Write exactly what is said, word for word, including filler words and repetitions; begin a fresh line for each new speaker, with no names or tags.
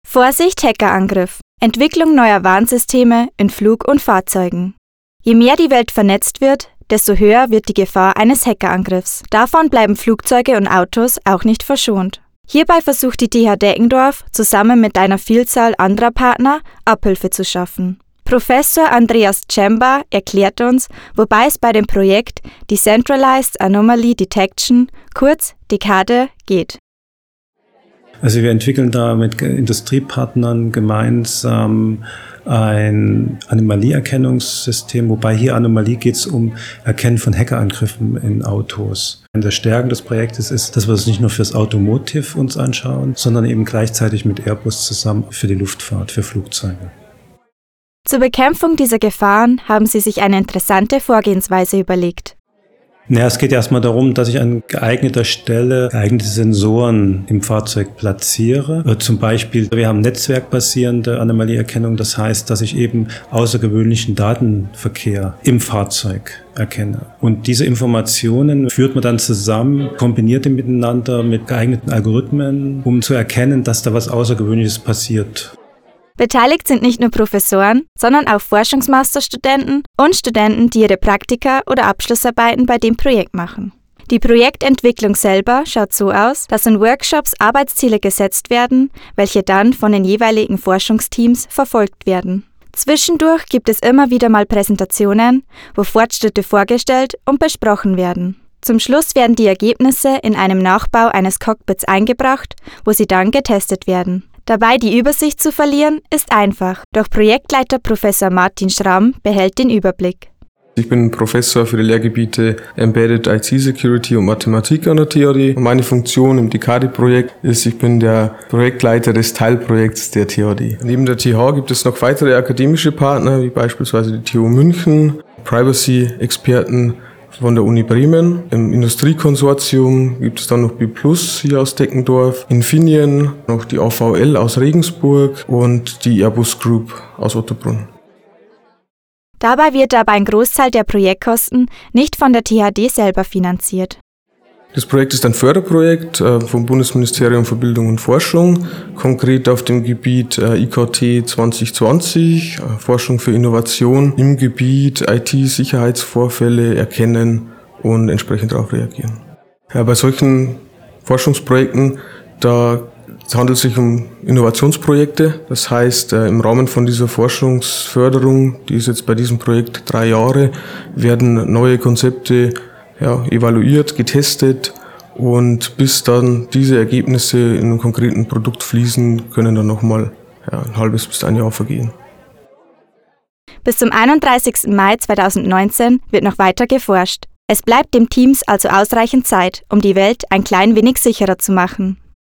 Vorsicht, Hackerangriff. Entwicklung neuer Warnsysteme in Flug- und Fahrzeugen. Je mehr die Welt vernetzt wird, desto höher wird die Gefahr eines Hackerangriffs. Davon bleiben Flugzeuge und Autos auch nicht verschont. Hierbei versucht die T H Deckendorf zusammen mit einer Vielzahl anderer Partner Abhilfe zu schaffen. Professor Andreas Cemba erklärt uns, wobei es bei dem Projekt Decentralized Anomaly Detection, kurz DECADE, geht.
Also wir entwickeln da mit Industriepartnern gemeinsam ein Anomalieerkennungssystem, wobei hier Anomalie geht es um Erkennen von Hackerangriffen in Autos. Eine der Stärken des Projektes ist, dass wir es nicht nur fürs Automotive uns anschauen, sondern eben gleichzeitig mit Airbus zusammen für die Luftfahrt, für Flugzeuge.
Zur Bekämpfung dieser Gefahren haben sie sich eine interessante Vorgehensweise überlegt.
Ja, es geht erstmal darum, dass ich an geeigneter Stelle geeignete Sensoren im Fahrzeug platziere. Zum Beispiel, wir haben netzwerkbasierende Anomalieerkennung, das heißt, dass ich eben außergewöhnlichen Datenverkehr im Fahrzeug erkenne. Und diese Informationen führt man dann zusammen, kombiniert die miteinander mit geeigneten Algorithmen, um zu erkennen, dass da was Außergewöhnliches passiert.
Beteiligt sind nicht nur Professoren, sondern auch Forschungsmasterstudenten und Studenten, die ihre Praktika oder Abschlussarbeiten bei dem Projekt machen. Die Projektentwicklung selber schaut so aus, dass in Workshops Arbeitsziele gesetzt werden, welche dann von den jeweiligen Forschungsteams verfolgt werden. Zwischendurch gibt es immer wieder mal Präsentationen, wo Fortschritte vorgestellt und besprochen werden. Zum Schluss werden die Ergebnisse in einem Nachbau eines Cockpits eingebracht, wo sie dann getestet werden. Dabei die Übersicht zu verlieren, ist einfach, doch Projektleiter Professor Martin Schramm behält den Überblick.
Ich bin Professor für die Lehrgebiete Embedded I T Security und Mathematik an der T H D. Meine Funktion im DECADE-Projekt ist, ich bin der Projektleiter des Teilprojekts der T H D. Neben der T H gibt es noch weitere akademische Partner, wie beispielsweise die T U München, Privacy-Experten von der Uni Bremen. Im Industriekonsortium gibt es dann noch B plus hier aus Deckendorf, Infineon, noch die A V L aus Regensburg und die Airbus Group aus Ottobrunn.
Dabei wird aber ein Großteil der Projektkosten nicht von der T H D selber finanziert.
Das Projekt ist ein Förderprojekt äh, vom Bundesministerium für Bildung und Forschung, konkret auf dem Gebiet äh, I K T zwanzig zwanzig, äh, Forschung für Innovation im Gebiet I T-Sicherheitsvorfälle erkennen und entsprechend darauf reagieren. Ja, bei solchen Forschungsprojekten, da handelt es sich um Innovationsprojekte. Das heißt, äh, im Rahmen von dieser Forschungsförderung, die ist jetzt bei diesem Projekt drei Jahre, werden neue Konzepte Ja, evaluiert, getestet und bis dann diese Ergebnisse in einem konkreten Produkt fließen, können dann nochmal ja, ein halbes bis ein Jahr vergehen.
Bis zum einunddreißigsten Mai zweitausendneunzehn wird noch weiter geforscht. Es bleibt den Teams also ausreichend Zeit, um die Welt ein klein wenig sicherer zu machen.